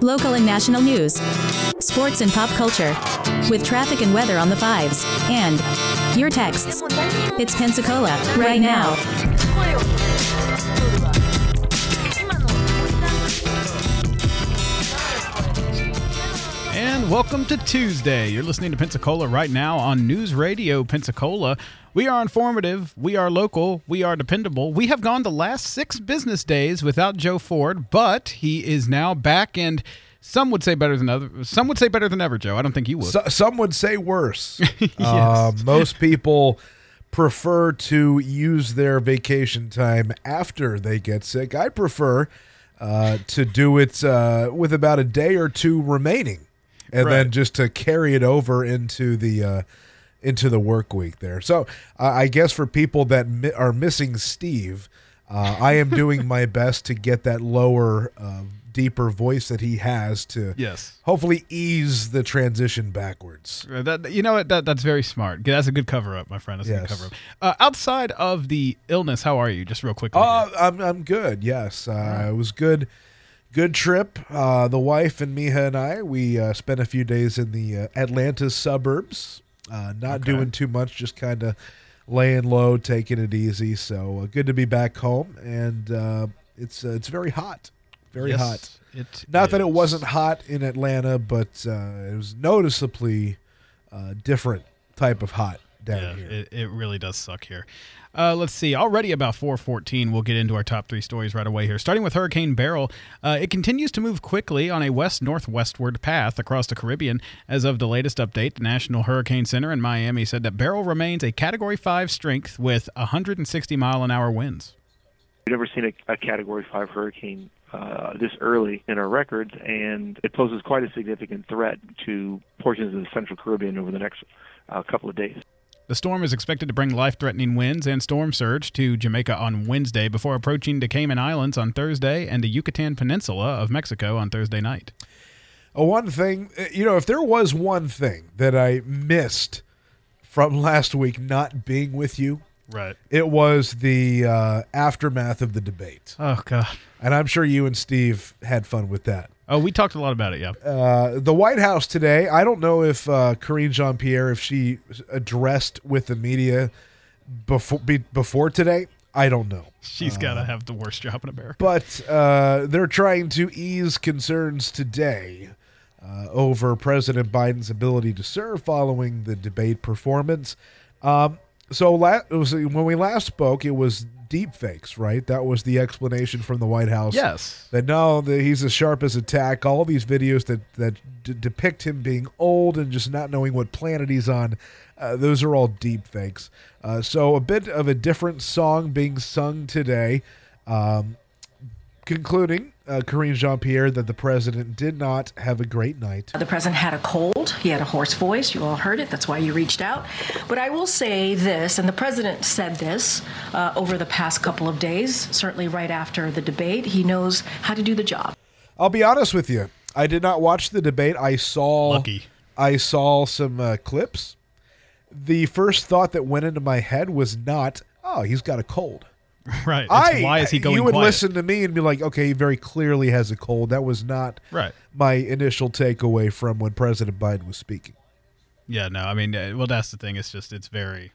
local and national news, sports and pop culture, with traffic and weather on the fives, and your texts. It's Pensacola, right now. And welcome to Tuesday. You're listening to Pensacola right now on News Radio Pensacola. We are informative, we are local, we are dependable. We have gone the last 6 business days without Joe Ford, but he is now back, and some would say better than others. Some would say better than ever, Joe. I don't think you would. Some would say worse. Yes. Most people prefer to use their vacation time after they get sick. I prefer to do it with about a day or two remaining. And Right. then just to carry it over into the work week there. So I guess for people that are missing Steve, I am doing my best to get that lower, deeper voice that he has to hopefully ease the transition backwards. That's very smart. That's a good cover-up, my friend. That's a good cover-up. Outside of the illness, how are you? Just real quickly. I'm good, yes. It was good. Good trip. The wife and Miha and I, we spent a few days in the Atlanta suburbs, not doing too much, just kind of laying low, taking it easy. So good to be back home, and it's very hot, very hot. Not that it wasn't hot in Atlanta, but it was noticeably different type of hot down here. It really does suck here. Let's see. Already about 4:14. We'll get into our top 3 stories right away here. Starting with Hurricane Beryl. It continues to move quickly on a west-northwestward path across the Caribbean. As of the latest update, the National Hurricane Center in Miami said that Beryl remains a Category 5 strength with 160-mile-an-hour winds. We've never seen a Category 5 hurricane this early in our records, and it poses quite a significant threat to portions of the Central Caribbean over the next couple of days. The storm is expected to bring life-threatening winds and storm surge to Jamaica on Wednesday before approaching the Cayman Islands on Thursday and the Yucatan Peninsula of Mexico on Thursday night. One thing, if there was one thing that I missed from last week not being with you, right, it was the aftermath of the debate. Oh, God. And I'm sure you and Steve had fun with that. Oh, we talked a lot about it, yeah. The White House today, I don't know if Karine Jean-Pierre, if she addressed with the media before today. I don't know. She's got to have the worst job in America. But they're trying to ease concerns today over President Biden's ability to serve following the debate performance. So when we last spoke, it was deep fakes, right? That was the explanation from the White House. Yes. That he's as sharp as a tack. All these videos that depict him being old and just not knowing what planet he's on, those are all deep fakes. So a bit of a different song being sung today, concluding Karine Jean-Pierre that the president did not have a great night. The president had a cold. He had a hoarse voice. You all heard it. That's why you reached out. But I will say this, and the president said this over the past couple of days, certainly right after the debate. He knows how to do the job. I'll be honest with you. I did not watch the debate. I saw some clips. The first thought that went into my head was not, oh, he's got a cold. Right. Why is he going You would quiet? listen to me and be like, okay, he very clearly has a cold. That was not my initial takeaway from when President Biden was speaking. Yeah, no, I mean, that's the thing. It's very,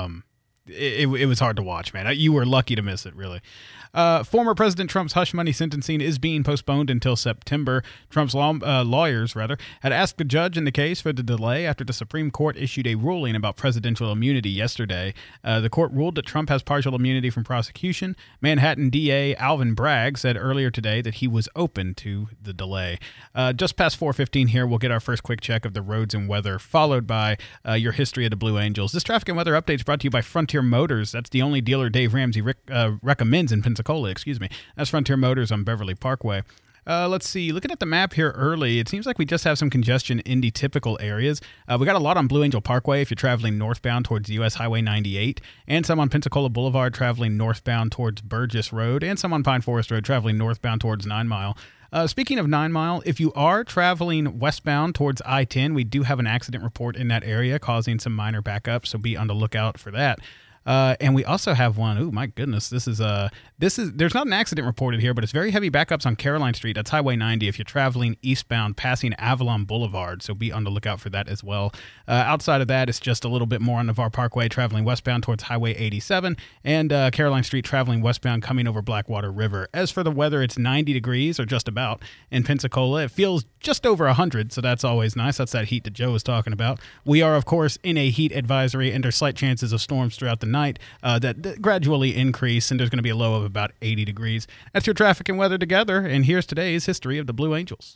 it was hard to watch, man. You were lucky to miss it, really. Former President Trump's hush money sentencing is being postponed until September. Trump's lawyers had asked the judge in the case for the delay after the Supreme Court issued a ruling about presidential immunity yesterday. The court ruled that Trump has partial immunity from prosecution. Manhattan DA Alvin Bragg said earlier today that he was open to the delay. Just past 4:15 here, we'll get our first quick check of the roads and weather, followed by your history of the Blue Angels. This traffic and weather update is brought to you by Frontier Motors. That's the only dealer Dave Ramsey recommends in Pensacola, That's Frontier Motors on Beverly Parkway. Let's see. Looking at the map here early, it seems like we just have some congestion in the typical areas. We got a lot on Blue Angel Parkway if you're traveling northbound towards US Highway 98, and some on Pensacola Boulevard traveling northbound towards Burgess Road, and some on Pine Forest Road traveling northbound towards 9 Mile. Speaking of 9 Mile, if you are traveling westbound towards I-10, we do have an accident report in that area causing some minor backups, so be on the lookout for that. And we also have one. Oh my goodness, this is there's not an accident reported here, but it's very heavy backups on Caroline Street. That's Highway 90 if you're traveling eastbound passing Avalon Boulevard. So be on the lookout for that as well. Outside of that, it's just a little bit more on Navarre Parkway traveling westbound towards Highway 87 and Caroline Street traveling westbound coming over Blackwater River. As for the weather, it's 90 degrees or just about in Pensacola. It feels just over 100, so that's always nice. That's that heat that Joe was talking about. We are, of course, in a heat advisory, and there's slight chances of storms throughout the night that gradually increase, and there's going to be a low of about 80 degrees. That's your traffic and weather together, and here's today's history of the Blue Angels.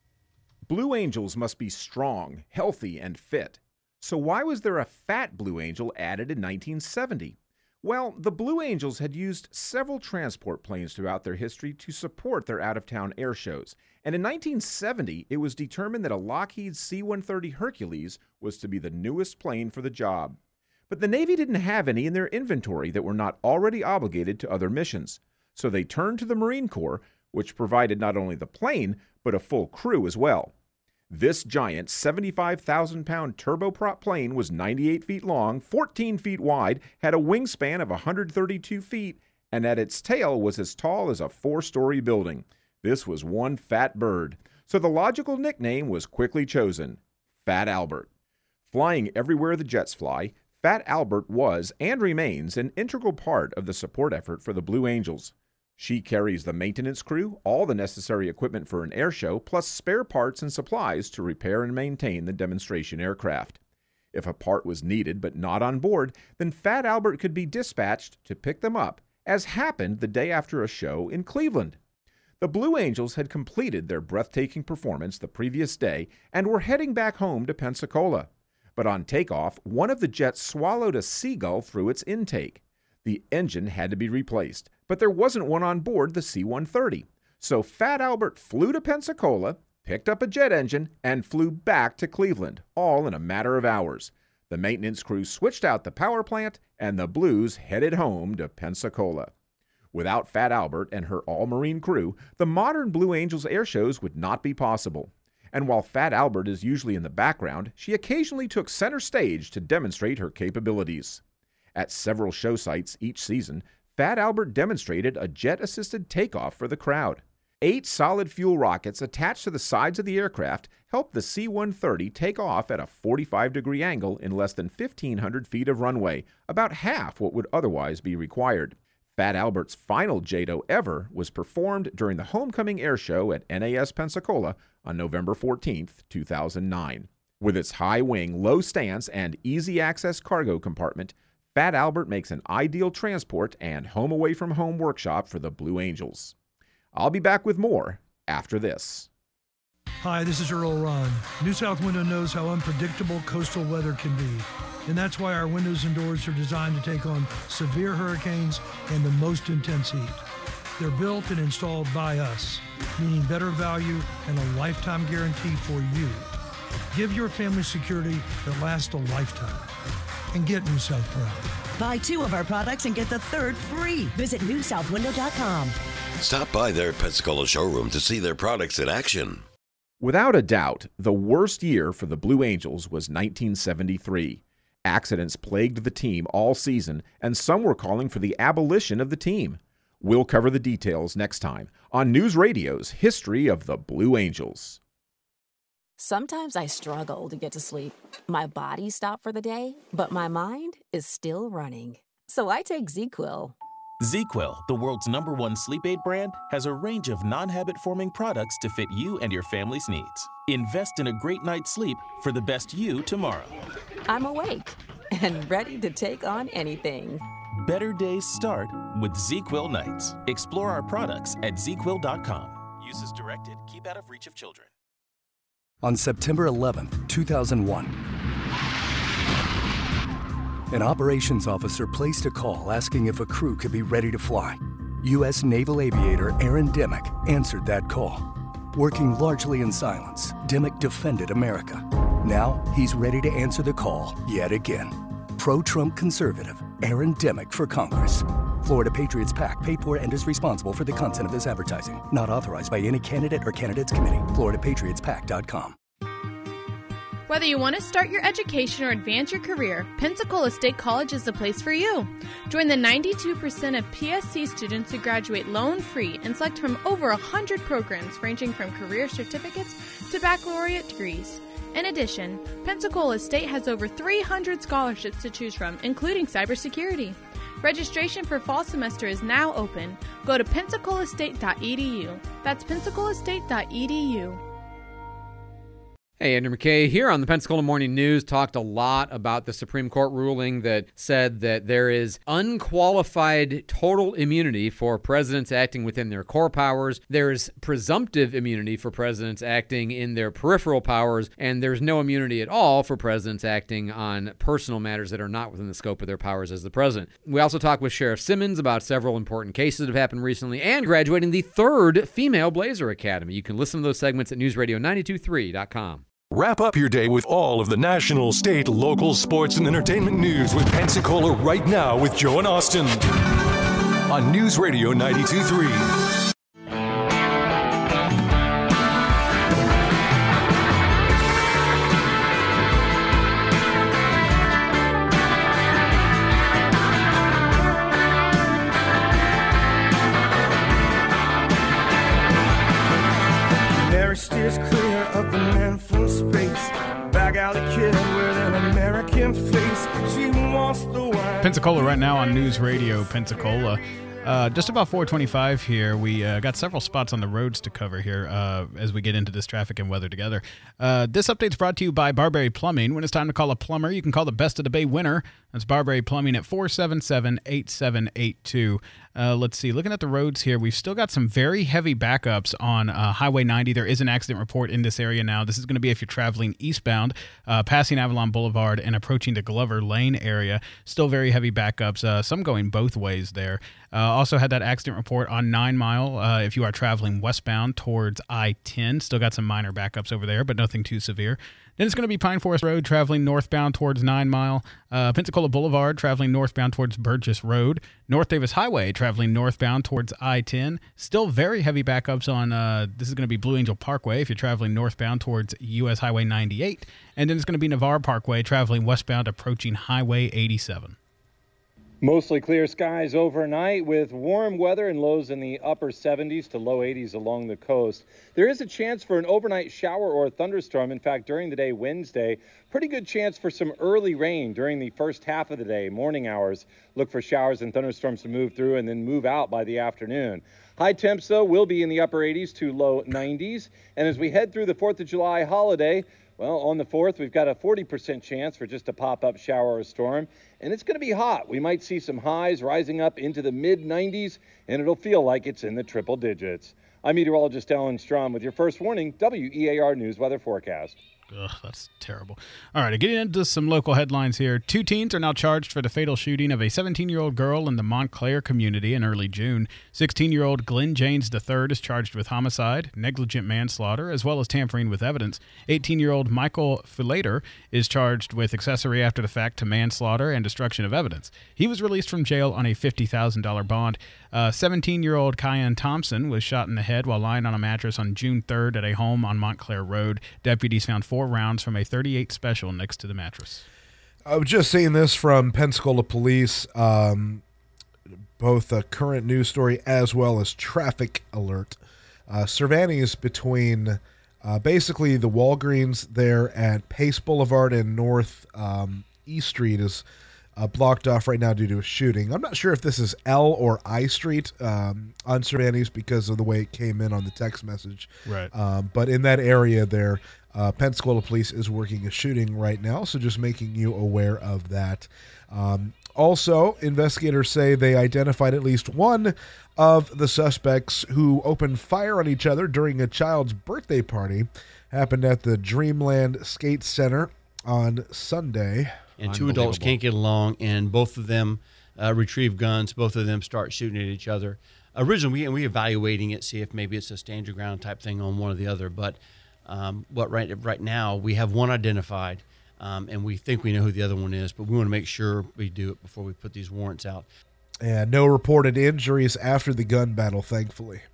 Blue Angels must be strong, healthy, and fit. So why was there a fat Blue Angel added in 1970? Well, the Blue Angels had used several transport planes throughout their history to support their out-of-town air shows. And in 1970, it was determined that a Lockheed C-130 Hercules was to be the newest plane for the job. But the Navy didn't have any in their inventory that were not already obligated to other missions. So they turned to the Marine Corps, which provided not only the plane, but a full crew as well. This giant 75,000-pound turboprop plane was 98 feet long, 14 feet wide, had a wingspan of 132 feet, and at its tail was as tall as a 4-story building. This was one fat bird. So the logical nickname was quickly chosen, Fat Albert. Flying everywhere the jets fly, Fat Albert was and remains an integral part of the support effort for the Blue Angels. She carries the maintenance crew, all the necessary equipment for an air show, plus spare parts and supplies to repair and maintain the demonstration aircraft. If a part was needed but not on board, then Fat Albert could be dispatched to pick them up, as happened the day after a show in Cleveland. The Blue Angels had completed their breathtaking performance the previous day and were heading back home to Pensacola. But on takeoff, one of the jets swallowed a seagull through its intake. The engine had to be replaced, but there wasn't one on board the C-130. So Fat Albert flew to Pensacola, picked up a jet engine, and flew back to Cleveland, all in a matter of hours. The maintenance crew switched out the power plant, and the Blues headed home to Pensacola. Without Fat Albert and her all-Marine crew, the modern Blue Angels air shows would not be possible. And while Fat Albert is usually in the background, she occasionally took center stage to demonstrate her capabilities. At several show sites each season, Fat Albert demonstrated a jet-assisted takeoff for the crowd. 8 solid fuel rockets attached to the sides of the aircraft helped the C-130 take off at a 45-degree angle in less than 1,500 feet of runway, about half what would otherwise be required. Fat Albert's final JATO ever was performed during the Homecoming Air Show at NAS Pensacola on November 14, 2009. With its high wing, low stance, and easy-access cargo compartment, Fat Albert makes an ideal transport and home-away-from-home workshop for the Blue Angels. I'll be back with more after this. Hi, this is Earl Ron. New South Window knows how unpredictable coastal weather can be, and that's why our windows and doors are designed to take on severe hurricanes and the most intense heat. They're built and installed by us, meaning better value and a lifetime guarantee for you. Give your family security that lasts a lifetime. And get New South proud. Buy 2 of our products and get the 3rd free. Visit newsouthwindow.com. Stop by their Pensacola showroom to see their products in action. Without a doubt, the worst year for the Blue Angels was 1973. Accidents plagued the team all season, and some were calling for the abolition of the team. We'll cover the details next time on News Radio's History of the Blue Angels. Sometimes I struggle to get to sleep. My body stopped for the day, but my mind is still running. So I take ZzzQuil. ZzzQuil, the world's #1 sleep aid brand, has a range of non-habit-forming products to fit you and your family's needs. Invest in a great night's sleep for the best you tomorrow. I'm awake and ready to take on anything. Better days start with ZzzQuil nights. Explore our products at ZzzQuil.com. Use as directed. Keep out of reach of children. On September 11, 2001, an operations officer placed a call asking if a crew could be ready to fly. U.S. Naval aviator Aaron Dimmock answered that call. Working largely in silence, Dimmock defended America. Now he's ready to answer the call yet again. Pro-Trump conservative Aaron Dimmock for Congress. Florida Patriots PAC paid for and is responsible for the content of this advertising. Not authorized by any candidate or candidates committee. FloridaPatriotsPAC.com. Whether you want to start your education or advance your career, Pensacola State College is the place for you. Join the 92% of PSC students who graduate loan-free and select from over 100 programs ranging from career certificates to baccalaureate degrees. In addition, Pensacola State has over 300 scholarships to choose from, including cybersecurity. Registration for fall semester is now open. Go to pensacolaState.edu. That's pensacolaState.edu. Hey, Andrew McKay here on the Pensacola Morning News. Talked a lot about the Supreme Court ruling that said that there is unqualified total immunity for presidents acting within their core powers. There's presumptive immunity for presidents acting in their peripheral powers, and there's no immunity at all for presidents acting on personal matters that are not within the scope of their powers as the president. We also talked with Sheriff Simmons about several important cases that have happened recently and graduating the 3rd Female Blazer Academy. You can listen to those segments at newsradio923.com. Wrap up your day with all of the national, state, local, sports, and entertainment news with Pensacola Right Now with Joe and Austin on News Radio 92.3. Steers clear of the man from space. Back alley kid with an American face. She wants the wine. Pensacola right now on News Radio Pensacola. Just about 4:25 here. We got several spots on the roads to cover here as we get into this traffic and weather together. This update's brought to you by Barberry Plumbing. When it's time to call a plumber, you can call the Best of the Bay winner. That's Barberry Plumbing at 477-8782. Let's see. Looking at the roads here, we've still got some very heavy backups on Highway 90. There is an accident report in this area now. This is going to be if you're traveling eastbound, passing Avalon Boulevard and approaching the Glover Lane area. Still very heavy backups, some going both ways there. Also had that accident report on 9 Mile if you are traveling westbound towards I-10. Still got some minor backups over there, but nothing too severe. Then it's going to be Pine Forest Road traveling northbound towards 9 Mile. Pensacola Boulevard traveling northbound towards Burgess Road. North Davis Highway traveling northbound towards I-10. Still very heavy backups on, this is going to be Blue Angel Parkway if you're traveling northbound towards US Highway 98. And then it's going to be Navarre Parkway traveling westbound approaching Highway 87. Mostly clear skies overnight with warm weather and lows in the upper 70s to low 80s along the coast. There is a chance for an overnight shower or thunderstorm. In fact, during the day Wednesday, pretty good chance for some early rain during the first half of the day, morning hours. Look for showers and thunderstorms to move through and then move out by the afternoon. High temps, though, will be in the upper 80s to low 90s. And as we head through the 4th of July holiday, well, on the 4th, we've got a 40% chance for just a pop-up shower or storm, and it's going to be hot. We might see some highs rising up into the mid-90s, and it'll feel like it's in the triple digits. I'm meteorologist Alan Strom with your first warning, WEAR News Weather Forecast. Ugh, that's terrible. All right, getting into some local headlines here. 2 teens are now charged for the fatal shooting of a 17-year-old girl in the Montclair community in early June. 16-year-old Glenn Janes III is charged with homicide, negligent manslaughter, as well as tampering with evidence. 18-year-old Michael Fulater is charged with accessory after the fact to manslaughter and destruction of evidence. He was released from jail on a $50,000 bond. 17-year-old Kyan Thompson was shot in the head while lying on a mattress on June 3rd at a home on Montclair Road. Deputies found 4 rounds from a .38 special next to the mattress. I was just seeing this from Pensacola Police, both a current news story as well as traffic alert. Cervantes between basically the Walgreens there at Pace Boulevard and North East Street is blocked off right now due to a shooting. I'm not sure if this is L or I Street on Cervantes because of the way it came in on the text message. Right. But in that area there, Pensacola Police is working a shooting right now, so just making you aware of that. Also, investigators say they identified at least one of the suspects who opened fire on each other during a child's birthday party. Happened at the Dreamland Skate Center on Sunday. And 2 adults can't get along, and both of them retrieve guns. Both of them start shooting at each other. Originally, we're evaluating it, see if maybe it's a stand your ground type thing on one or the other. But right now, we have one identified, and we think we know who the other one is. But we want to make sure we do it before we put these warrants out. And no reported injuries after the gun battle, thankfully.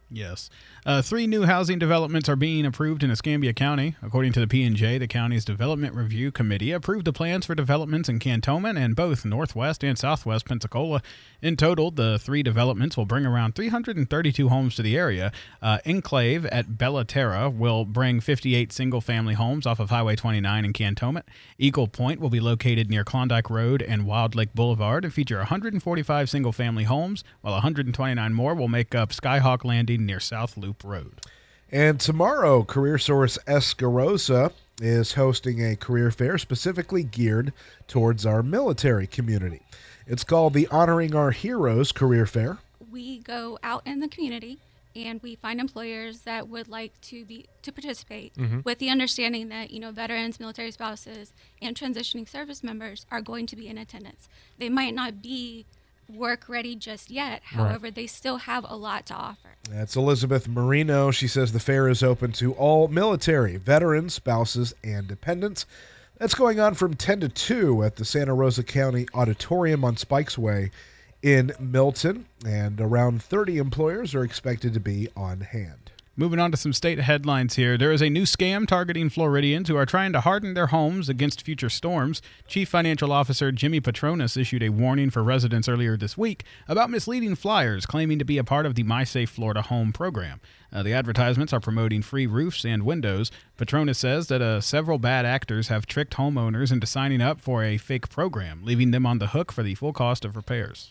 Yes. 3 new housing developments are being approved in Escambia County. According to the P&J, the county's Development Review Committee approved the plans for developments in Cantonment and both northwest and southwest Pensacola. In total, the 3 developments will bring around 332 homes to the area. Enclave at Bella Terra will bring 58 single-family homes off of Highway 29 in Cantonment. Eagle Point will be located near Klondike Road and Wild Lake Boulevard and feature 145 single-family homes, while 129 more will make up Skyhawk Landing near South Loop Road. And tomorrow, CareerSource Escarosa is hosting a career fair specifically geared towards our military community. It's called the Honoring Our Heroes Career Fair. We go out in the community and we find employers that would like to participate with the understanding that, veterans, military spouses, and transitioning service members are going to be in attendance. They might not be work ready just yet. However, they still have a lot to offer. That's Elizabeth Marino. She says the fair is open to all military, veterans, spouses, and dependents. That's going on from 10 to 2 at the Santa Rosa County Auditorium on Spikes Way in Milton, and around 30 employers are expected to be on hand. Moving on to some state headlines here. There is a new scam targeting Floridians who are trying to harden their homes against future storms. Chief Financial Officer Jimmy Petronas issued a warning for residents earlier this week about misleading flyers claiming to be a part of the MySafe Florida Home program. The advertisements are promoting free roofs and windows. Petronas says that several bad actors have tricked homeowners into signing up for a fake program, leaving them on the hook for the full cost of repairs.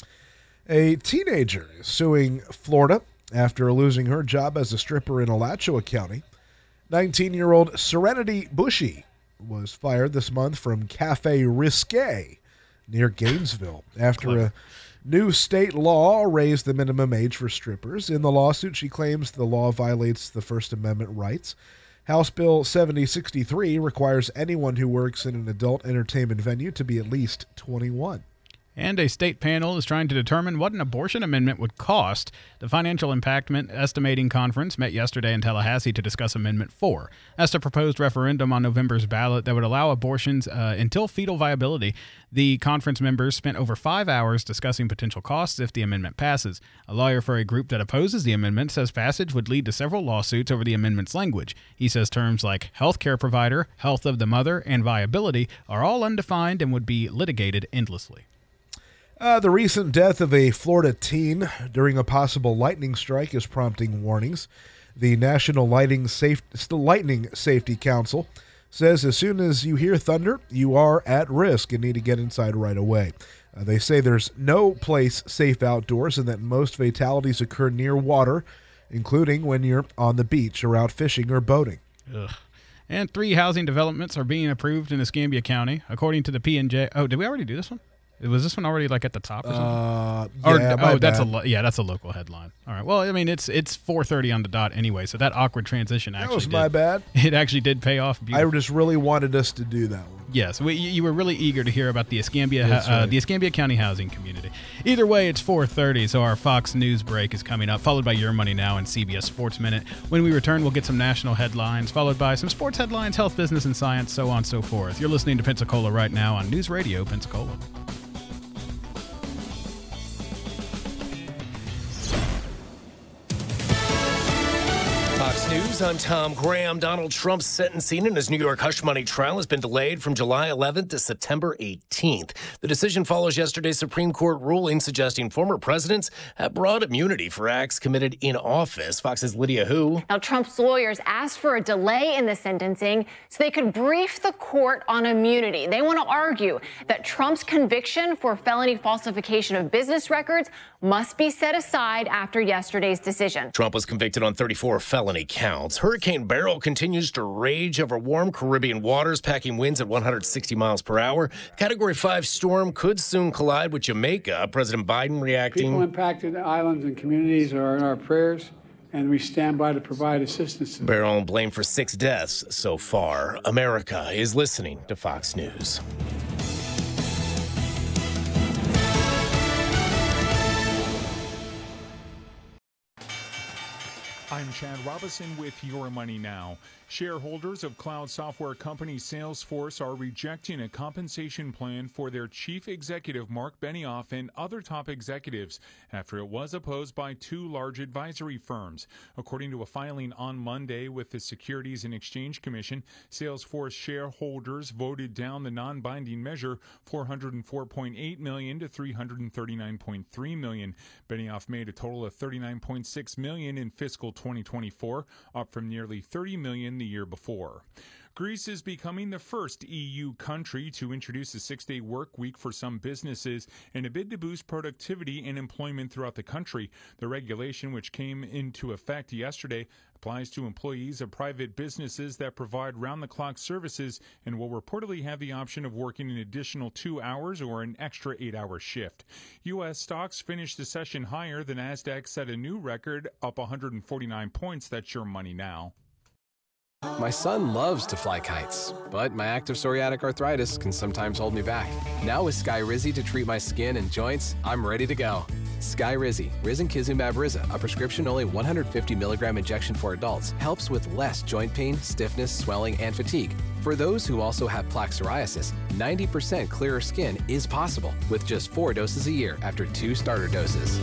A teenager is suing Florida after losing her job as a stripper in Alachua County. 19-year-old Serenity Bushy was fired this month from Cafe Risque near Gainesville after a new state law raised the minimum age for strippers. In the lawsuit, she claims the law violates the First Amendment rights. House Bill 7063 requires anyone who works in an adult entertainment venue to be at least 21. And a state panel is trying to determine what an abortion amendment would cost. The Financial Impact Estimating Conference met yesterday in Tallahassee to discuss Amendment 4. That's the proposed referendum on November's ballot that would allow abortions until fetal viability. The conference members spent over 5 hours discussing potential costs if the amendment passes. A lawyer for a group that opposes the amendment says passage would lead to several lawsuits over the amendment's language. He says terms like health care provider, health of the mother, and viability are all undefined and would be litigated endlessly. The recent death of a Florida teen during a possible lightning strike is prompting warnings. The National Lightning Safety Council says as soon as you hear thunder, you are at risk and need to get inside right away. They say there's no place safe outdoors and that most fatalities occur near water, including when you're on the beach or out fishing or boating. Ugh. And 3 housing developments are being approved in Escambia County, according to the P&J. Oh, did we already do this one? Was this one already at the top or something? That's a local headline. All right. Well, I mean, it's 4:30 on the dot anyway, so that awkward transition actually was my bad. It actually did pay off. I just really wanted us to do that one. Yes, you were really eager to hear about the Escambia the Escambia County housing community. Either way, it's 4:30, so our Fox News break is coming up, followed by Your Money Now and CBS Sports Minute. When we return, we'll get some national headlines, followed by some sports headlines, health, business, and science, so on and so forth. You're listening to Pensacola right now on News Radio Pensacola. Fox News, I'm Tom Graham. Donald Trump's sentencing in his New York hush money trial has been delayed from July 11th to September 18th. The decision follows yesterday's Supreme Court ruling suggesting former presidents have broad immunity for acts committed in office. Fox's Lydia Hu. Now, Trump's lawyers asked for a delay in the sentencing so they could brief the court on immunity. They want to argue that Trump's conviction for felony falsification of business records must be set aside after yesterday's decision. Trump was convicted on 34 felony counts. Hurricane Beryl continues to rage over warm Caribbean waters, packing winds at 160 miles per hour. Category 5 storm could soon collide with Jamaica. President Biden reacting. People impacted islands and communities are in our prayers, and we stand by to provide assistance to them. Beryl blamed for 6 deaths so far. America is listening to Fox News. I'm Chad Robinson with Your Money Now. Shareholders of cloud software company Salesforce are rejecting a compensation plan for their chief executive Mark Benioff and other top executives after it was opposed by two large advisory firms. According to a filing on Monday with the Securities and Exchange Commission, Salesforce shareholders voted down the non-binding measure $404.8 million to $339.3 million. Benioff made a total of $39.6 million in fiscal 2024, up from nearly $30 million the year before. Greece is becoming the first EU country to introduce a 6-day work week for some businesses in a bid to boost productivity and employment throughout the country. The regulation, which came into effect yesterday, applies to employees of private businesses that provide round-the-clock services and will reportedly have the option of working an additional 2 hours or an extra 8-hour shift. U.S. stocks finished the session higher. The Nasdaq set a new record, up 149 points. That's Your Money Now. My son loves to fly kites, but my active psoriatic arthritis can sometimes hold me back. Now with Skyrizi to treat my skin and joints, I'm ready to go. Skyrizi, risankizumab Riza, a prescription-only 150 milligram injection for adults, helps with less joint pain, stiffness, swelling, and fatigue. For those who also have plaque psoriasis, 90% clearer skin is possible with just 4 doses a year after 2 starter doses.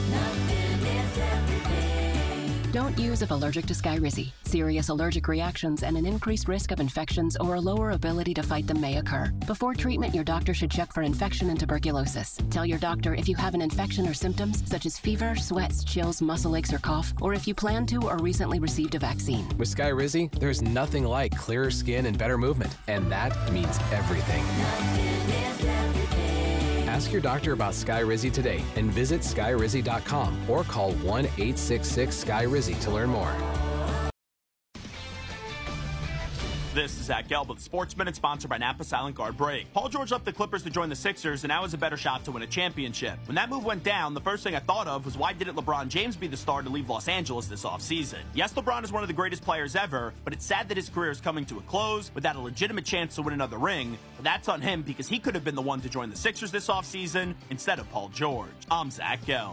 Don't use if allergic to Skyrizi. Serious allergic reactions and an increased risk of infections or a lower ability to fight them may occur. Before treatment, your doctor should check for infection and tuberculosis. Tell your doctor if you have an infection or symptoms such as fever, sweats, chills, muscle aches, or cough, or if you plan to or recently received a vaccine. With Skyrizi, there's nothing like clearer skin and better movement, and that means everything. Ask your doctor about Skyrizi today and visit Skyrizi.com or call 1-866-SKYRIZI to learn more. This is Zach Gelb with the Sports Minute, sponsored by Napa Silent Guard Brake. Paul George left the Clippers to join the Sixers, and now has a better shot to win a championship. When that move went down, the first thing I thought of was, why didn't LeBron James be the star to leave Los Angeles this offseason? Yes, LeBron is one of the greatest players ever, but it's sad that his career is coming to a close without a legitimate chance to win another ring. But that's on him, because he could have been the one to join the Sixers this offseason instead of Paul George. I'm Zach Gelb.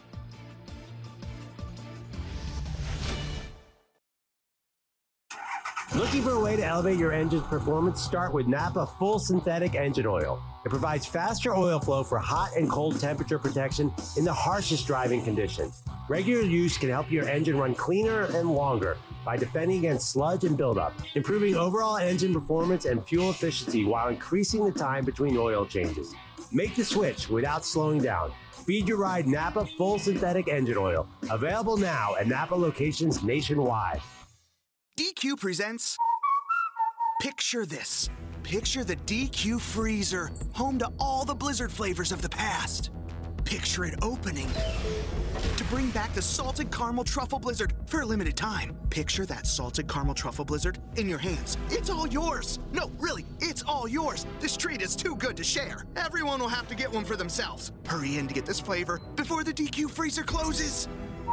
Looking for a way to elevate your engine's performance? Start with Napa Full Synthetic Engine Oil. It provides faster oil flow for hot and cold temperature protection in the harshest driving conditions. Regular use can help your engine run cleaner and longer by defending against sludge and buildup, improving overall engine performance and fuel efficiency while increasing the time between oil changes. Make the switch without slowing down. Feed your ride Napa Full Synthetic Engine Oil. Available now at Napa locations nationwide. DQ presents Picture This. Picture the DQ freezer, home to all the Blizzard flavors of the past. Picture it opening to bring back the Salted Caramel Truffle Blizzard for a limited time. Picture that Salted Caramel Truffle Blizzard in your hands. It's all yours. No, really, it's all yours. This treat is too good to share. Everyone will have to get one for themselves. Hurry in to get this flavor before the DQ freezer closes.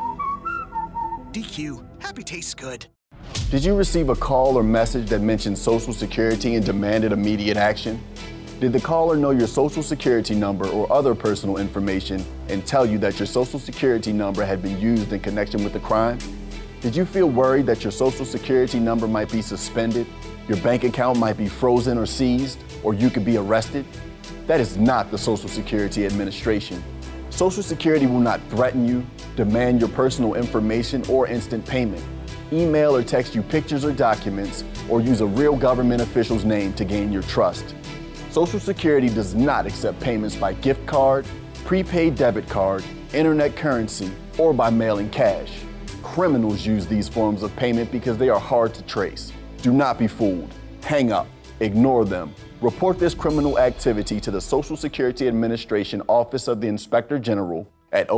DQ, happy tastes good. Did you receive a call or message that mentioned Social Security and demanded immediate action? Did the caller know your Social Security number or other personal information and tell you that your Social Security number had been used in connection with the crime? Did you feel worried that your Social Security number might be suspended, your bank account might be frozen or seized, or you could be arrested? That is not the Social Security Administration. Social Security will not threaten you, demand your personal information, or instant payment. Email or text you pictures or documents, or use a real government official's name to gain your trust. Social Security does not accept payments by gift card, prepaid debit card, internet currency, or by mailing cash. Criminals use these forms of payment because they are hard to trace. Do not be fooled. Hang up. Ignore them. Report this criminal activity to the Social Security Administration Office of the Inspector General at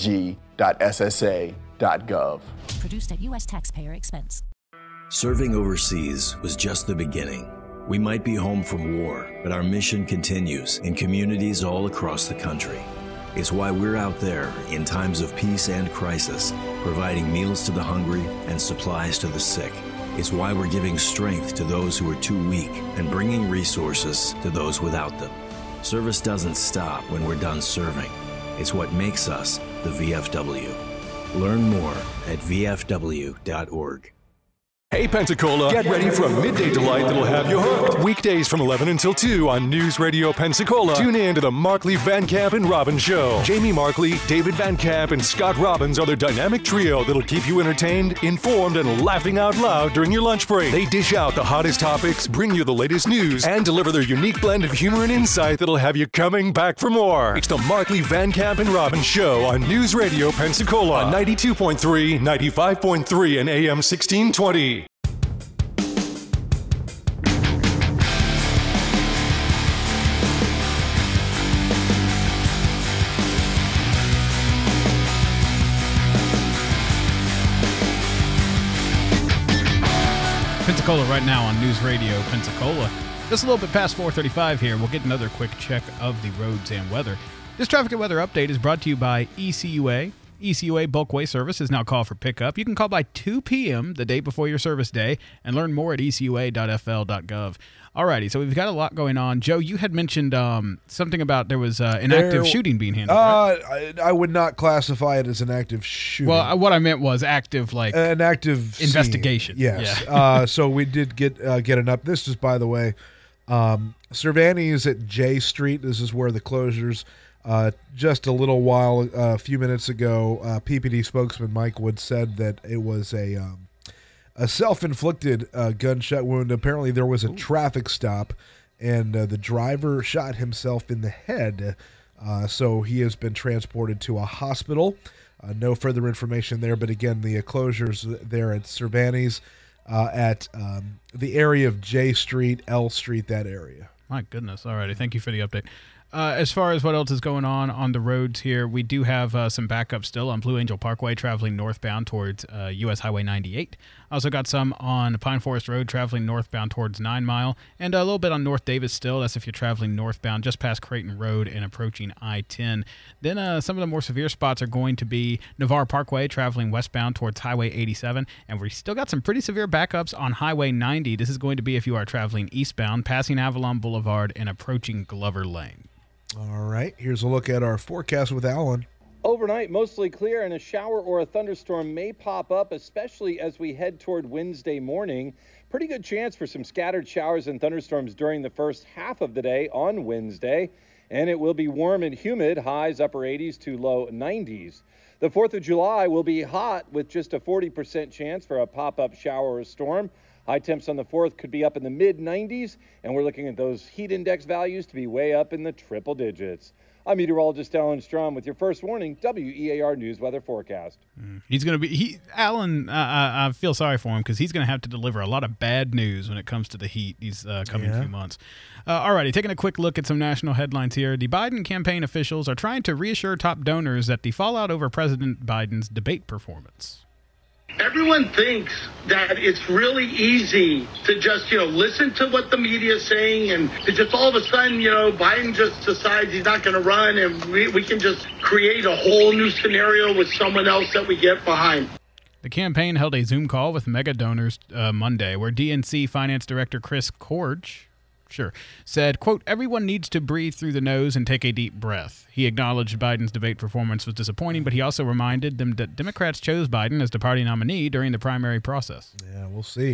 oig.ssa.gov. Produced at U.S. taxpayer expense. Serving overseas was just the beginning. We might be home from war, but our mission continues in communities all across the country. It's why we're out there in times of peace and crisis, providing meals to the hungry and supplies to the sick. It's why we're giving strength to those who are too weak and bringing resources to those without them. Service doesn't stop when we're done serving. It's what makes us the VFW. Learn more at vfw.org. Hey, Pensacola, get ready for a midday delight that'll have you hooked. Weekdays from 11 until 2 on News Radio Pensacola. Tune in to the Markley, Van Camp, and Robbins Show. Jamie Markley, David Van Camp, and Scott Robbins are the dynamic trio that'll keep you entertained, informed, and laughing out loud during your lunch break. They dish out the hottest topics, bring you the latest news, and deliver their unique blend of humor and insight that'll have you coming back for more. It's the Markley, Van Camp, and Robbins Show on News Radio Pensacola on 92.3, 95.3, and AM 1620. Pensacola right now on News Radio Pensacola. Just a little bit past 4:35 here. We'll get another quick check of the roads and weather. This traffic and weather update is brought to you by ECUA. ECUA Bulkway Service is now called for pickup. You can call by 2 p.m. the day before your service day and learn more at ecua.fl.gov. Alrighty, so we've got a lot going on. Joe, you had mentioned something about there was an active shooting being handled, right? I would not classify it as an active shooting. Well, what I meant was active, like an active investigation. Scene. Yes. Yeah. So we did get an up. This is, by the way, Cervantes at J Street. This is where the closures. Just a few minutes ago, PPD spokesman Mike Wood said that it was a self-inflicted gunshot wound. Apparently, there was a traffic stop, and the driver shot himself in the head. So he has been transported to a hospital. No further information there, but again, the closures there at Cervantes, at the area of J Street, L Street, that area. My goodness. All righty. Thank you for the update. As far as what else is going on the roads here, we do have some backup still on Blue Angel Parkway traveling northbound towards U.S. Highway 98. Also got some on Pine Forest Road traveling northbound towards 9 Mile, and a little bit on North Davis still. That's if you're traveling northbound just past Creighton Road and approaching I-10. Then some of the more severe spots are going to be Navarre Parkway traveling westbound towards Highway 87, and we still got some pretty severe backups on Highway 90. This is going to be if you are traveling eastbound, passing Avalon Boulevard and approaching Glover Lane. All right, here's a look at our forecast with Alan. Overnight, mostly clear, and a shower or a thunderstorm may pop up, especially as we head toward Wednesday morning. Pretty good chance for some scattered showers and thunderstorms during the first half of the day on Wednesday. And it will be warm and humid, highs upper 80s to low 90s. The 4th of July will be hot with just a 40% chance for a pop-up shower or storm. High temps on the 4th could be up in the mid-90s, and we're looking at those heat index values to be way up in the triple digits. I'm meteorologist Alan Strom with your first warning WEAR News Weather Forecast. He's going to be Alan. I feel sorry for him because he's going to have to deliver a lot of bad news when it comes to the heat these coming few months. Alrighty, taking a quick look at some national headlines here. The Biden campaign officials are trying to reassure top donors that the fallout over President Biden's debate performance. Everyone thinks that it's really easy to just, listen to what the media is saying and to just all of a sudden, Biden just decides he's not going to run and we can just create a whole new scenario with someone else that we get behind. The campaign held a Zoom call with mega donors Monday where DNC Finance Director Chris Korge said, quote, everyone needs to breathe through the nose and take a deep breath. He acknowledged Biden's debate performance was disappointing, but he also reminded them that Democrats chose Biden as the party nominee during the primary process. Yeah, we'll see.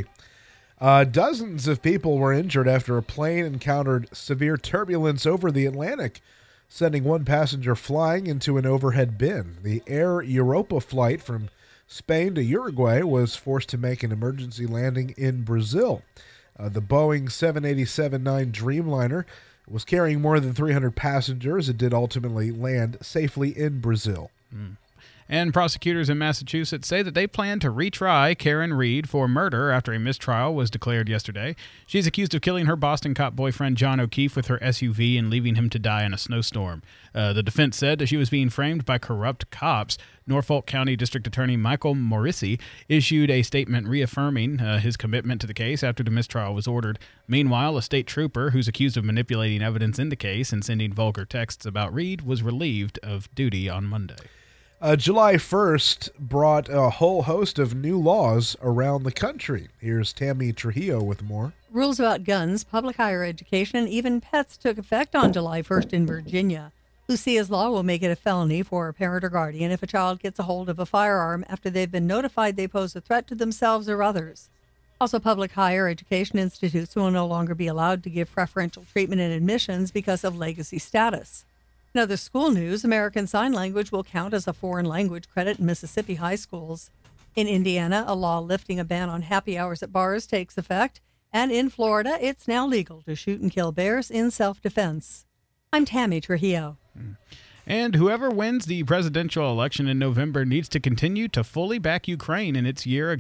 Dozens of people were injured after a plane encountered severe turbulence over the Atlantic, sending one passenger flying into an overhead bin. The Air Europa flight from Spain to Uruguay was forced to make an emergency landing in Brazil. The Boeing 787-9 Dreamliner was carrying more than 300 passengers. It did ultimately land safely in Brazil. And prosecutors in Massachusetts say that they plan to retry Karen Reed for murder after a mistrial was declared yesterday. She's accused of killing her Boston cop boyfriend John O'Keefe with her SUV and leaving him to die in a snowstorm. The defense said that she was being framed by corrupt cops. Norfolk County District Attorney Michael Morrissey issued a statement reaffirming his commitment to the case after the mistrial was ordered. Meanwhile, a state trooper who's accused of manipulating evidence in the case and sending vulgar texts about Reed was relieved of duty on Monday. July 1st brought a whole host of new laws around the country. Here's Tammy Trujillo with more. Rules about guns, public higher education, and even pets took effect on July 1st in Virginia. Lucia's law will make it a felony for a parent or guardian if a child gets a hold of a firearm after they've been notified they pose a threat to themselves or others. Also, public higher education institutes will no longer be allowed to give preferential treatment in admissions because of legacy status. In other school news, American Sign Language will count as a foreign language credit in Mississippi high schools. In Indiana, a law lifting a ban on happy hours at bars takes effect. And in Florida, it's now legal to shoot and kill bears in self-defense. I'm Tammy Trujillo. And whoever wins the presidential election in November needs to continue to fully back Ukraine in its war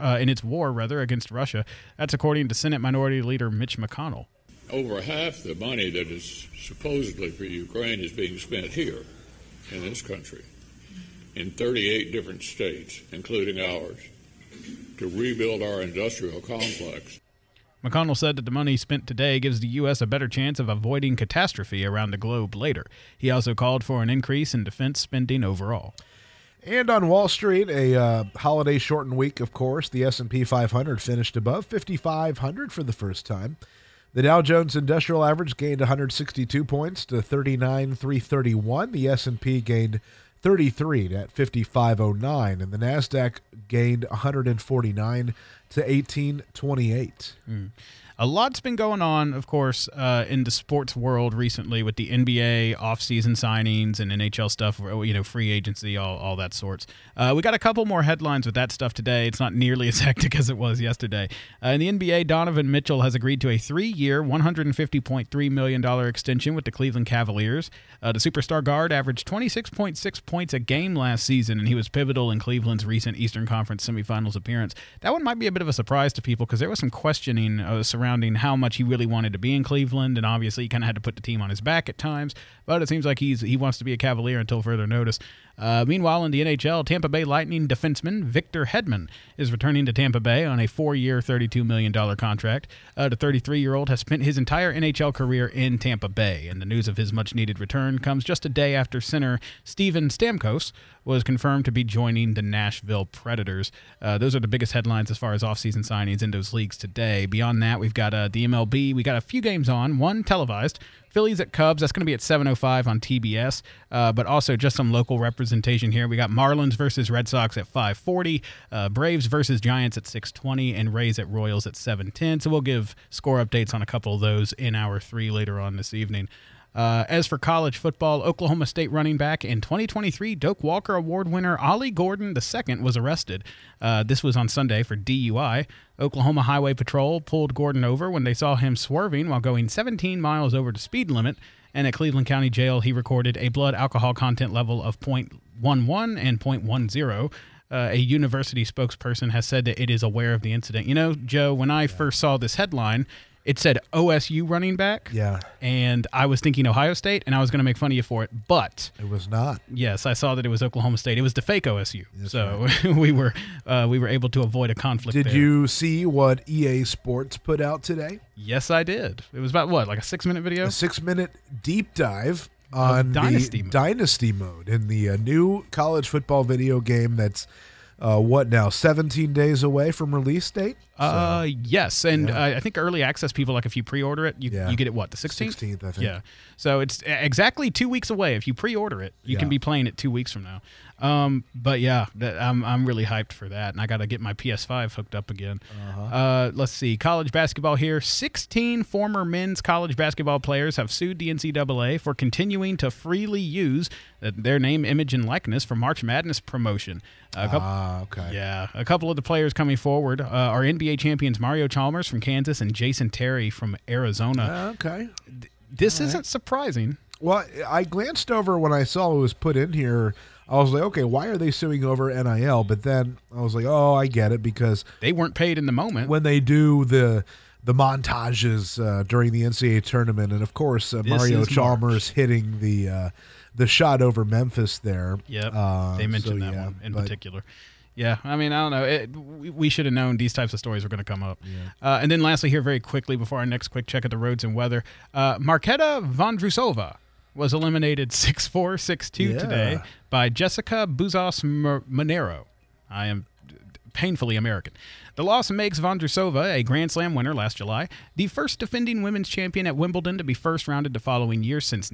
against Russia. That's according to Senate Minority Leader Mitch McConnell. Over half the money that is supposedly for Ukraine is being spent here in this country, in 38 different states, including ours, to rebuild our industrial complex. McConnell said that the money spent today gives the U.S. a better chance of avoiding catastrophe around the globe later. He also called for an increase in defense spending overall. And on Wall Street, a holiday-shortened week, of course. The S&P 500 finished above 5,500 for the first time. The Dow Jones Industrial Average gained 162 points to 39,331. The S&P gained 33 at 5,509, and the Nasdaq gained 149 to 1828. A lot's been going on, of course, in the sports world recently with the NBA off-season signings and NHL stuff, free agency, all that sorts. We got a couple more headlines with that stuff today. It's not nearly as hectic as it was yesterday. In the NBA, Donovan Mitchell has agreed to a 3-year, $150.3 million extension with the Cleveland Cavaliers. The superstar guard averaged 26.6 points a game last season, and he was pivotal in Cleveland's recent Eastern Conference semifinals appearance. That one might be a bit of a surprise to people because there was some questioning surrounding how much he really wanted to be in Cleveland, and obviously he kind of had to put the team on his back at times, but it seems like he wants to be a Cavalier until further notice. Meanwhile, in the NHL, Tampa Bay Lightning defenseman Victor Hedman is returning to Tampa Bay on a 4-year, $32 million contract. The 33-year-old has spent his entire NHL career in Tampa Bay, and the news of his much-needed return comes just a day after center Steven Stamkos was confirmed to be joining the Nashville Predators. Those are the biggest headlines as far as offseason signings in those leagues today. Beyond that, we've got the MLB. We got a few games on, one televised. Phillies at Cubs, that's going to be at 7:05 on TBS, but also just some local representation here. We got Marlins versus Red Sox at 5:40, Braves versus Giants at 6:20, and Rays at Royals at 7:10. So we'll give score updates on a couple of those in hour 3 later on this evening. As for college football, Oklahoma State running back and 2023 Doak Walker Award winner Ollie Gordon II was arrested. This was on Sunday for DUI. Oklahoma Highway Patrol pulled Gordon over when they saw him swerving while going 17 miles over the speed limit. And at Cleveland County Jail, he recorded a blood alcohol content level of 0.11 and 0.10. A university spokesperson has said that it is aware of the incident. You know, Joe, when I first saw this headline, it said OSU running back. Yeah. And I was thinking Ohio State, and I was going to make fun of you for it, but it was not. Yes, I saw that it was Oklahoma State. It was the fake OSU. That's so right. we were able to avoid a conflict Did there. you see what EA Sports put out today? Yes, I did. It was about what, like a 6-minute video? A 6-minute deep dive on Dynasty mode in the new college football video game that's 17 days away from release date? Yes, and I think early access people, like if you pre-order it, you get it, what, the 16th? 16th, I think. Yeah, so it's exactly 2 weeks away. If you pre-order it, you can be playing it 2 weeks from now. But yeah, I'm really hyped for that, and I got to get my PS5 hooked up again. Let's see, college basketball here. 16 former men's college basketball players have sued the NCAA for continuing to freely use their name, image, and likeness for March Madness promotion. Okay. Yeah, a couple of the players coming forward are NBA champions Mario Chalmers from Kansas and Jason Terry from Arizona. Okay. This isn't surprising. Well, I glanced over when I saw it was put in here. I was like, okay, why are they suing over NIL? But then I was like, oh, I get it, because they weren't paid in the moment. When they do the montages during the NCAA tournament, and of course Mario Chalmers hitting the shot over Memphis there. Yep, they mentioned that one in particular. Yeah, I mean, I don't know. We should have known these types of stories were going to come up. Yeah. And then lastly here, very quickly, before our next quick check of the roads and weather, Marketa Vondrousova was eliminated 6-4, 6-2 today by Jessica Buzos Monero. I am painfully American. The loss makes Vondrousova, a Grand Slam winner last July, the first defending women's champion at Wimbledon to be first rounded the following year since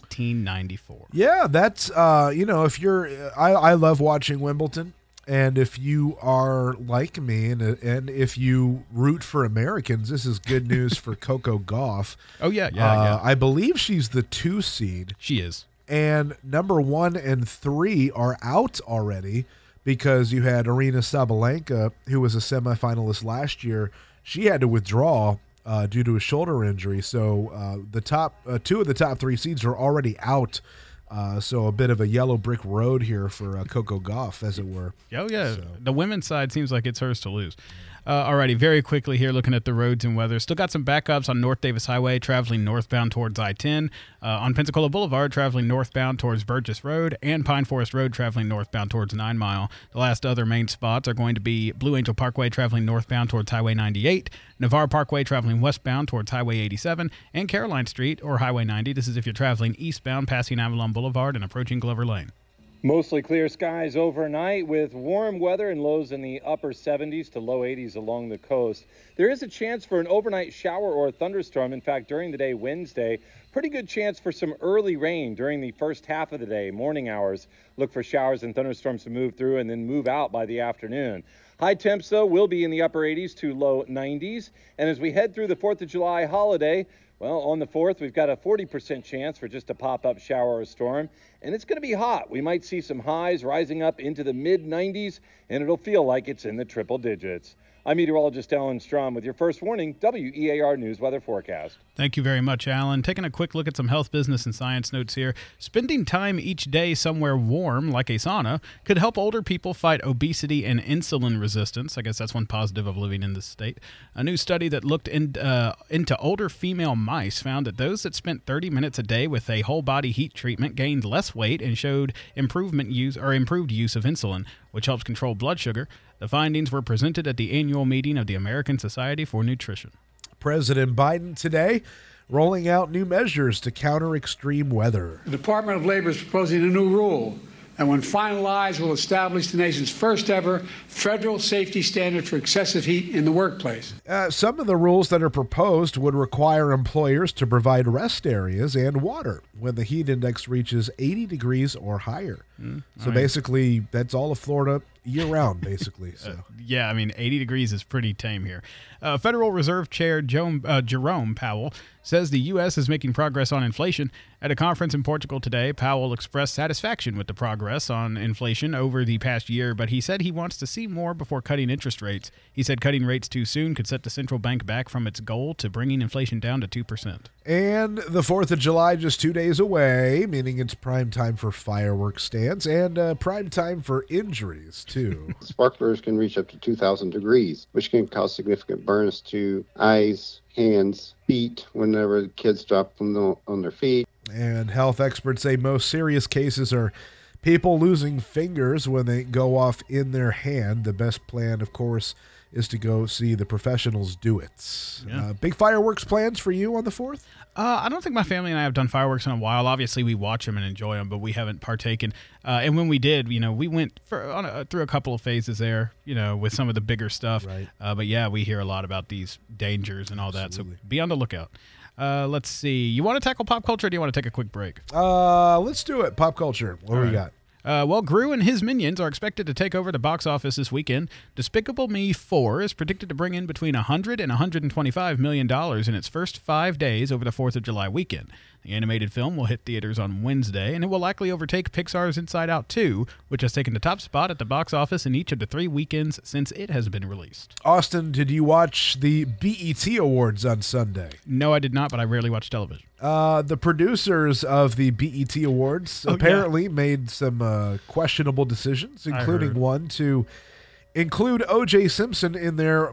1994. Yeah, that's, if you're, I love watching Wimbledon. And if you are like me and if you root for Americans, this is good news for Coco Gauff. Oh, yeah. I believe she's the 2 seed. She is. And number 1 and 3 are out already because you had Aryna Sabalenka, who was a semifinalist last year. She had to withdraw due to a shoulder injury. So the top 2 of the top 3 seeds are already out. So a bit of a yellow brick road here for Coco Gauff, as it were. Oh, yeah. So. The women's side seems like it's hers to lose. Alrighty, very quickly here, looking at the roads and weather. Still got some backups on North Davis Highway, traveling northbound towards I-10. On Pensacola Boulevard, traveling northbound towards Burgess Road, and Pine Forest Road, traveling northbound towards 9 Mile. The last other main spots are going to be Blue Angel Parkway, traveling northbound towards Highway 98, Navarre Parkway, traveling westbound towards Highway 87, and Caroline Street, or Highway 90. This is if you're traveling eastbound, passing Avalon Boulevard and approaching Glover Lane. Mostly clear skies overnight with warm weather and lows in the upper 70s to low 80s along the coast. There is a chance for an overnight shower or thunderstorm. In fact, during the day Wednesday, pretty good chance for some early rain during the first half of the day, morning hours. Look for showers and thunderstorms to move through and then move out by the afternoon. High temps, though, will be in the upper 80s to low 90s. And as we head through the 4th of July holiday, well, on the 4th, we've got a 40% chance for just a pop-up shower or storm. And it's going to be hot. We might see some highs rising up into the mid-90s, and it'll feel like it's in the triple digits. I'm meteorologist Alan Strom with your first warning, WEAR News Weather Forecast. Thank you very much, Alan. Taking a quick look at some health, business, and science notes here. Spending time each day somewhere warm, like a sauna, could help older people fight obesity and insulin resistance. I guess that's one positive of living in this state. A new study that looked into older female mice found that those that spent 30 minutes a day with a whole-body heat treatment gained less weight and showed improved use of insulin, which helps control blood sugar. The findings were presented at the annual meeting of the American Society for Nutrition. President Biden today rolling out new measures to counter extreme weather. The Department of Labor is proposing a new rule that, when finalized, will establish the nation's first ever federal safety standard for excessive heat in the workplace. Some of the rules that are proposed would require employers to provide rest areas and water when the heat index reaches 80 degrees or higher. So basically, that's all of Florida year-round, basically. So. Yeah, I mean, 80 degrees is pretty tame here. Federal Reserve Chair Jerome Powell says the U.S. is making progress on inflation. At a conference in Portugal today, Powell expressed satisfaction with the progress on inflation over the past year, but he said he wants to see more before cutting interest rates. He said cutting rates too soon could set the central bank back from its goal to bringing inflation down to 2%. And the 4th of July just 2 days away, meaning it's prime time for fireworks stands and prime time for injuries, too. Sparklers can reach up to 2,000 degrees, which can cause significant burns to eyes, hands, feet, whenever the kids drop them on their feet. And health experts say most serious cases are people losing fingers when they go off in their hand. The best plan, of course, is to go see the professionals do it. Yeah. Big fireworks plans for you on the 4th? I don't think my family and I have done fireworks in a while. Obviously, we watch them and enjoy them, but we haven't partaken. And when we did, we went through a couple of phases there, with some of the bigger stuff. Right. But yeah, we hear a lot about these dangers and all that, so be on the lookout. Let's see. You want to tackle pop culture, or do you want to take a quick break? Let's do it. Pop culture. What do we got? Well, Gru and his minions are expected to take over the box office this weekend. Despicable Me 4 is predicted to bring in between $100 and $125 million in its first 5 days over the 4th of July weekend. The animated film will hit theaters on Wednesday, and it will likely overtake Pixar's Inside Out 2, which has taken the top spot at the box office in each of the 3 weekends since it has been released. Austin, did you watch the BET Awards on Sunday? No, I did not, but I rarely watch television. The producers of the BET Awards apparently made some questionable decisions, including one to include O.J. Simpson in their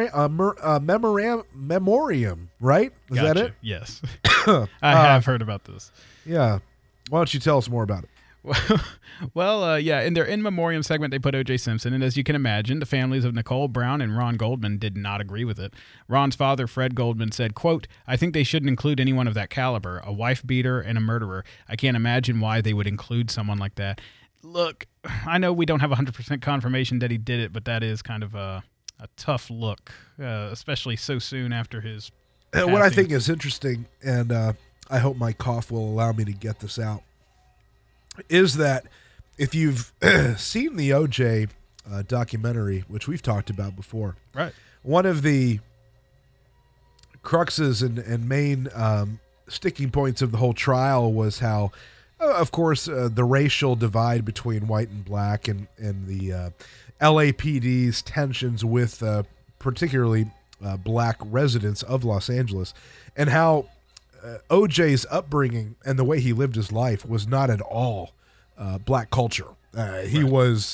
memoriam, right? Is that it? Yes. I have heard about this. Yeah. Why don't you tell us more about it? Well, in their in memoriam segment, they put O.J. Simpson, and as you can imagine, the families of Nicole Brown and Ron Goldman did not agree with it. Ron's father, Fred Goldman, said, quote, "I think they shouldn't include anyone of that caliber, a wife beater and a murderer. I can't imagine why they would include someone like that." look, I know we don't have 100% confirmation that he did it, but that is kind of a tough look, especially so soon after his passing. What I think is interesting, and I hope my cough will allow me to get this out, is that if you've seen the OJ documentary, which we've talked about before, right? One of the cruxes and main sticking points of the whole trial was how, of course, the racial divide between white and black and the LAPD's tensions with particularly black residents of Los Angeles, and how OJ's upbringing and the way he lived his life was not at all black culture. He was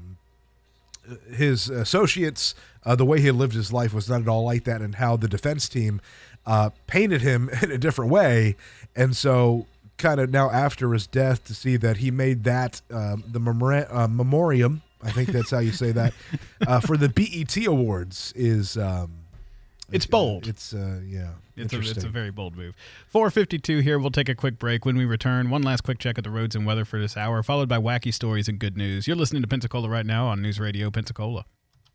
his associates, the way he lived his life was not at all like that, and how the defense team painted him in a different way. And so kind of now after his death, to see that he made that the memoriam, I think that's how you say that, for the BET Awards is it's bold. It's It's a very bold move. 4:52 here. We'll take a quick break. When we return, one last quick check at the roads and weather for this hour, followed by wacky stories and good news. You're listening to Pensacola right now on News Radio Pensacola.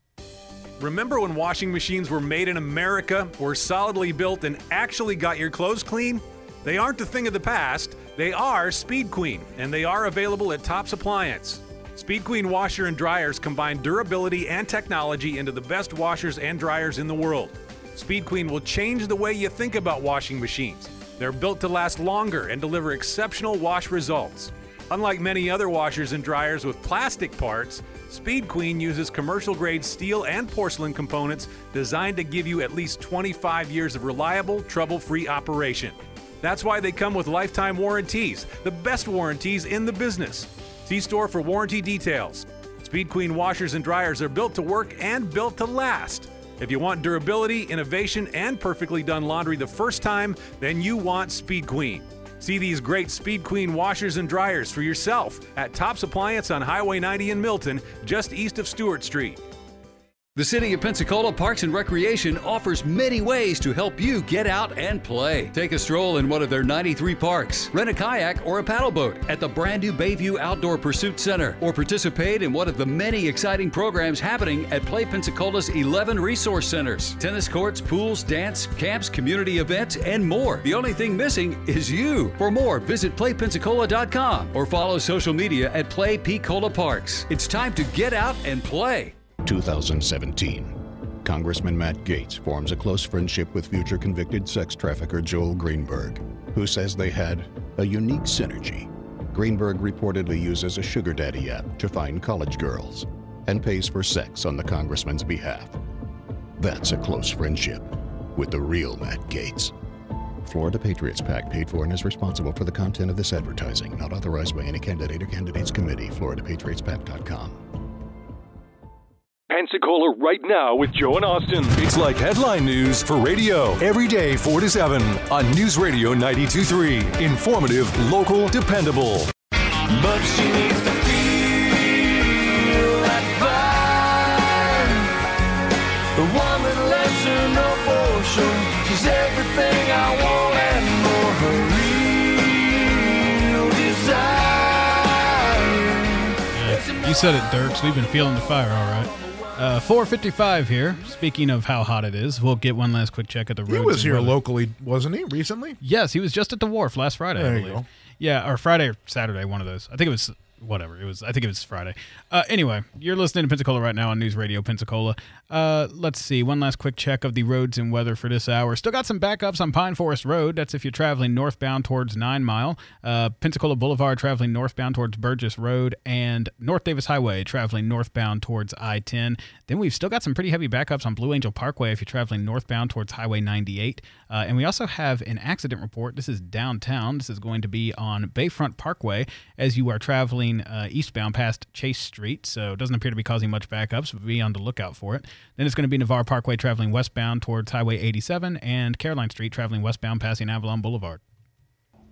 Remember when washing machines were made in America, were solidly built, and actually got your clothes clean? They aren't a thing of the past. They are Speed Queen, and they are available at Tops Appliance. Speed Queen washer and dryers combine durability and technology into the best washers and dryers in the world. Speed Queen will change the way you think about washing machines. They're built to last longer and deliver exceptional wash results. Unlike many other washers and dryers with plastic parts, Speed Queen uses commercial-grade steel and porcelain components designed to give you at least 25 years of reliable, trouble-free operation. That's why they come with lifetime warranties, the best warranties in the business. See store for warranty details. Speed Queen washers and dryers are built to work and built to last. If you want durability, innovation, and perfectly done laundry the first time, then you want Speed Queen. See these great Speed Queen washers and dryers for yourself at Tops Appliance on Highway 90 in Milton, just east of Stewart Street. The City of Pensacola Parks and Recreation offers many ways to help you get out and play. Take a stroll in one of their 93 parks, rent a kayak or a paddle boat at the brand new Bayview Outdoor Pursuit Center, or participate in one of the many exciting programs happening at Play Pensacola's 11 resource centers. Tennis courts, pools, dance, camps, community events, and more. The only thing missing is you. For more, visit playpensacola.com or follow social media at Play Pensacola Parks. It's time to get out and play. 2017. Congressman Matt Gaetz forms a close friendship with future convicted sex trafficker Joel Greenberg, who says they had a unique synergy. Greenberg reportedly uses a sugar daddy app to find college girls and pays for sex on the congressman's behalf. That's a close friendship with the real Matt Gaetz. Florida Patriots PAC paid for and is responsible for the content of this advertising, not authorized by any candidate or candidates committee. FloridaPatriotsPAC.com. Pensacola right now with Joe and Austin. It's like headline news for radio. Every day 4 to 7 on News Radio 92.3. Informative, local, dependable. But she needs to feel that fire. The one that lets her know for sure she's everything I want and more. Her real desire. You said it, Dirks. We've been feeling the fire, all right. 4:55 here. Speaking of how hot it is, we'll get one last quick check at the roads. He was here locally, wasn't he, recently? Yes, he was just at the wharf last Friday, There I you believe. go. Yeah, or Friday or Saturday, one of those. I think it was whatever. I think it was Friday. Anyway, you're listening to Pensacola right now on News Radio Pensacola. Let's see. One last quick check of the roads and weather for this hour. Still got some backups on Pine Forest Road. That's if you're traveling northbound towards 9 Mile. Pensacola Boulevard traveling northbound towards Burgess Road, and North Davis Highway traveling northbound towards I-10. Then we've still got some pretty heavy backups on Blue Angel Parkway if you're traveling northbound towards Highway 98. And we also have an accident report. This is downtown. This is going to be on Bayfront Parkway as you are traveling eastbound past Chase Street. So it doesn't appear to be causing much backups, but be on the lookout for it. Then it's going to be Navarre Parkway traveling westbound towards Highway 87 and Caroline Street traveling westbound passing Avalon Boulevard.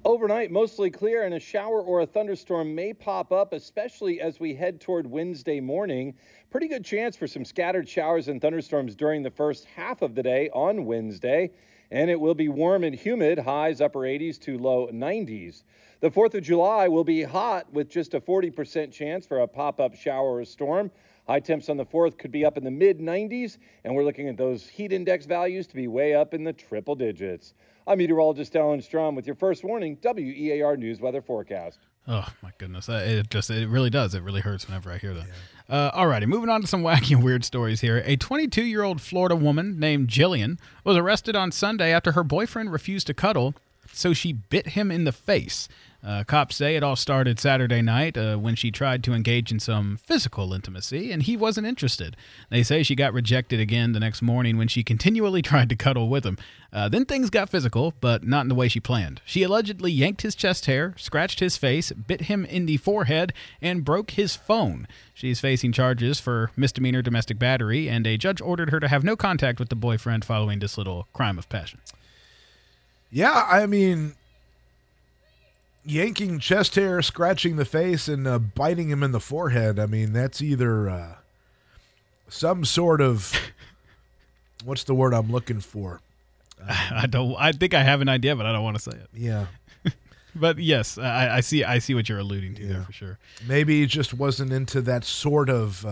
Overnight, mostly clear, and a shower or a thunderstorm may pop up, especially as we head toward Wednesday morning. Pretty good chance for some scattered showers and thunderstorms during the first half of the day on Wednesday. And it will be warm and humid, highs upper 80s to low 90s. The 4th of July will be hot with just a 40% chance for a pop-up shower or storm. High temps on the 4th could be up in the mid-90s, and we're looking at those heat index values to be way up in the triple digits. I'm meteorologist Alan Strom with your first warning WEAR News Weather Forecast. Oh, my goodness. It really does. It really hurts whenever I hear that. Yeah. All righty, moving on to some wacky and weird stories here. A 22-year-old Florida woman named Jillian was arrested on Sunday after her boyfriend refused to cuddle, so she bit him in the face. Cops say it all started Saturday night when she tried to engage in some physical intimacy, and he wasn't interested. They say she got rejected again the next morning when she continually tried to cuddle with him. Then things got physical, but not in the way she planned. She allegedly yanked his chest hair, scratched his face, bit him in the forehead, and broke his phone. She's facing charges for misdemeanor domestic battery, and a judge ordered her to have no contact with the boyfriend following this little crime of passion. Yeah, I mean, yanking chest hair, scratching the face, and biting him in the forehead. I mean, that's either some sort of, what's the word I'm looking for? I think I have an idea, but I don't want to say it. Yeah. But yes, I see what you're alluding to there for sure. Maybe he just wasn't into that sort of,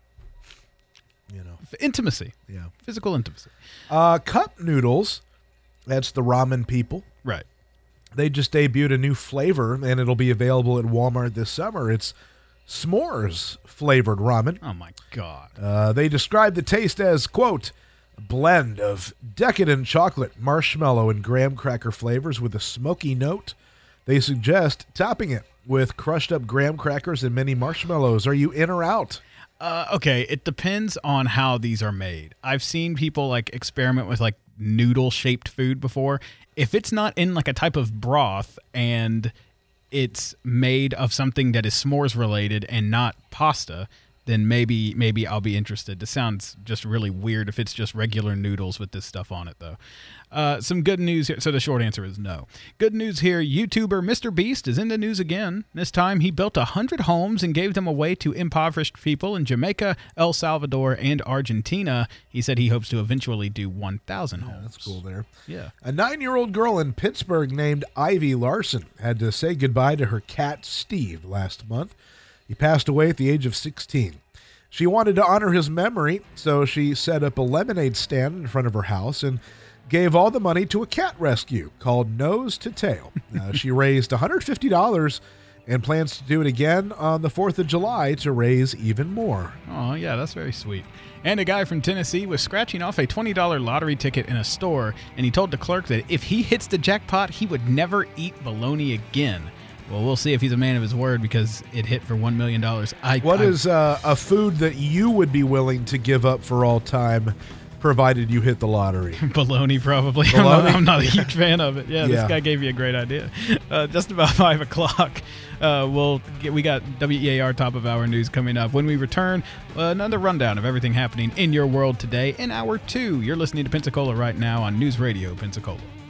intimacy. Yeah. Physical intimacy. Cup noodles, that's the ramen people. Right. They just debuted a new flavor, and it'll be available at Walmart this summer. It's s'mores-flavored ramen. Oh, my God. They describe the taste as, quote, a blend of decadent chocolate, marshmallow, and graham cracker flavors with a smoky note. They suggest topping it with crushed-up graham crackers and mini marshmallows. Are you in or out? Okay, it depends on how these are made. I've seen people, experiment with, noodle-shaped food before. If it's not in a type of broth and it's made of something that is s'mores related and not pasta, then maybe I'll be interested. This sounds just really weird if it's just regular noodles with this stuff on it, though. Some good news here. So the short answer is no. Good news here. YouTuber Mr. Beast is in the news again. This time he built 100 homes and gave them away to impoverished people in Jamaica, El Salvador, and Argentina. He said he hopes to eventually do 1,000 homes. That's cool there. Yeah. A 9-year-old girl in Pittsburgh named Ivy Larson had to say goodbye to her cat, Steve, last month. He passed away at the age of 16. She wanted to honor his memory, so she set up a lemonade stand in front of her house and gave all the money to a cat rescue called Nose to Tail. She raised $150 and plans to do it again on the 4th of July to raise even more. Oh, yeah, that's very sweet. And a guy from Tennessee was scratching off a $20 lottery ticket in a store, and he told the clerk that if he hits the jackpot, he would never eat bologna again. Well, we'll see if he's a man of his word because it hit for $1 million. What is a food that you would be willing to give up for all time, provided you hit the lottery? Bologna, probably. Bologna? I'm not a huge fan of it. Yeah, this guy gave you a great idea. Just about 5 o'clock. We got WEAR top of hour news coming up. When we return, another rundown of everything happening in your world today in hour 2. You're listening to Pensacola right now on News Radio Pensacola.